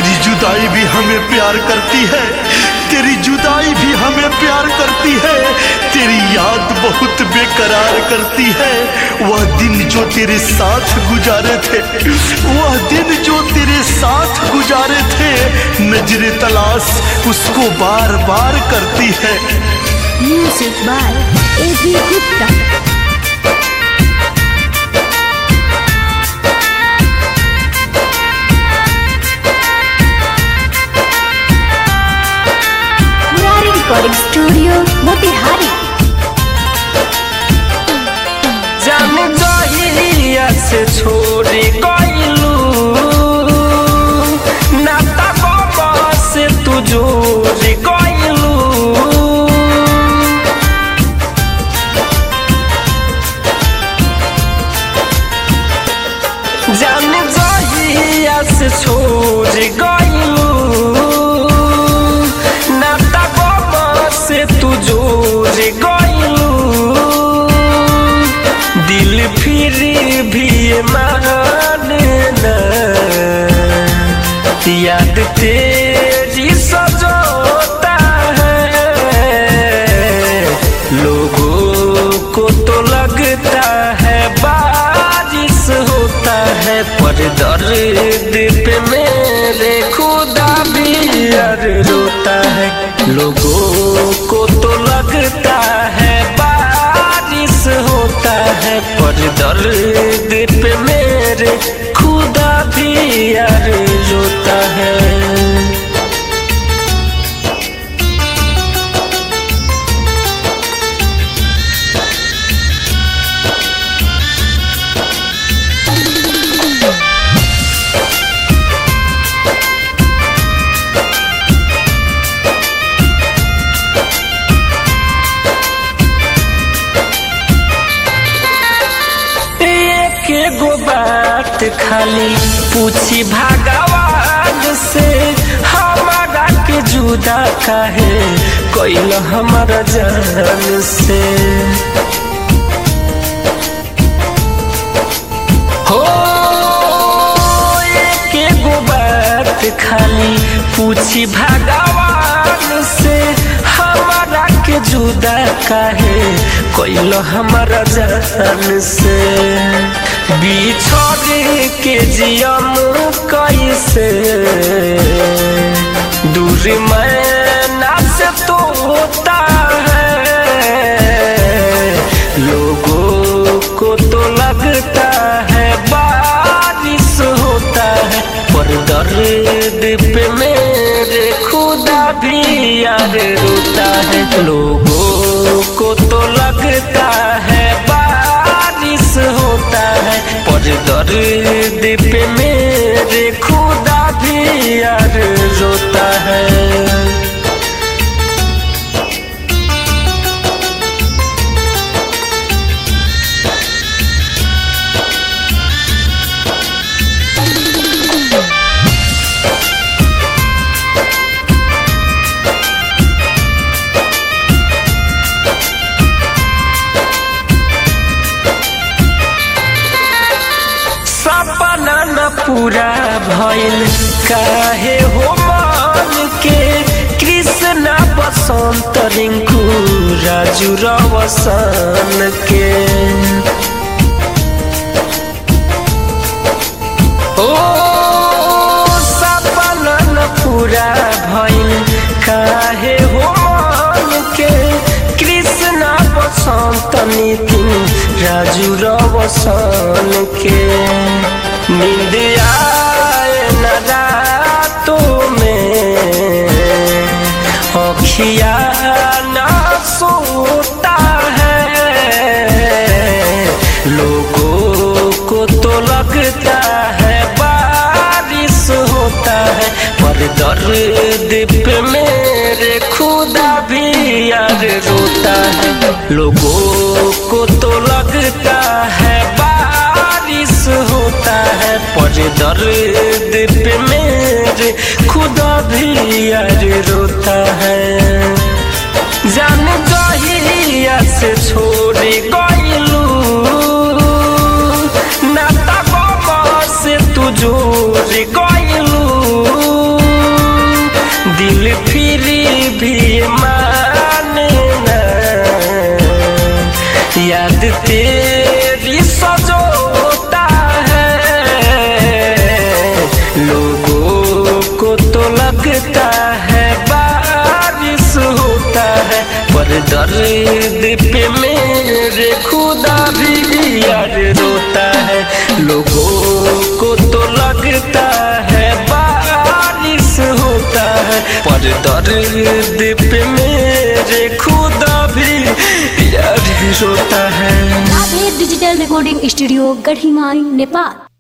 तेरी जुदाई भी हमें प्यार करती है, तेरी जुदाई भी हमें प्यार करती है, तेरी याद बहुत बेकरार करती है। वह दिन जो तेरे साथ गुजारे थे, वह दिन जो तेरे साथ गुजारे थे, नजरे तलाश उसको बार बार करती है। Music by A B. Gupta. Recording studio Motihari. जान जहिया से छोड़ी गइलू, नाता बाबा से तू जोड़ी गइलू। जान जहिया से छोड़ी गइलू, से तू जोड़ गइलू। दिल फिर भी माने ना, याद तेरी सजोता है। लोगों को तो लगता है बारिश होता है, पर दर्द पे मेरे खुदा भी यार रोता है। लोगों को तो लगता है बारिश होता है, पर दर्द पे मेरे खुदा भी यार रोता है। बात खाली पूछी भगवान से, हमारा के जुदा काहे कोइल हमारा जान से। हो एक बात खाली पूछी भगवान से, हमारा के जुदा काहे कोइल हमारा जान से। बिछड़ के जियम कैसे, दूर मैना से तोता है। लोगों को तो लगता है बारिश होता है, पर दर्द पे मेरे खुदा भी यार रोता है। लोगों को तो लगता है बारिश होता है, पर दर्द पे मेरे खुदा भी यार रोता है। पूरा भइल काहे हो मन के, कृष्णा बसंत रिंकू राजू रवसन के। ओ सपना न पूरा भइल काहे हो मन के, कृष्णा बसंत नितिन राजू रवसन के। नींद आए न रातों में, अखिया न सोता है। लोगों को तो लगता है बारिश होता है, पर दर्द पे मेरे खुदा भी यार रोता है। लोगों को तो लगता है बारिश होता है, पर दर्द पे मेरे खुदा भी यार रोता है। जान जहिया से छोड़ी गइलू, नाता बाबा से तू जोड़ी गइलू। याद तेरी सजोता है। लोगों को तो लगता है बारिश होता है, पर दर्द पे मेरे खुदा भी यार रोता है। लोगों को तो लगता है बारिश होता है, पर दर्द पे मेरे खुदा भी यार रोता है। Radhe digital recording studio Gadhimai Nepal.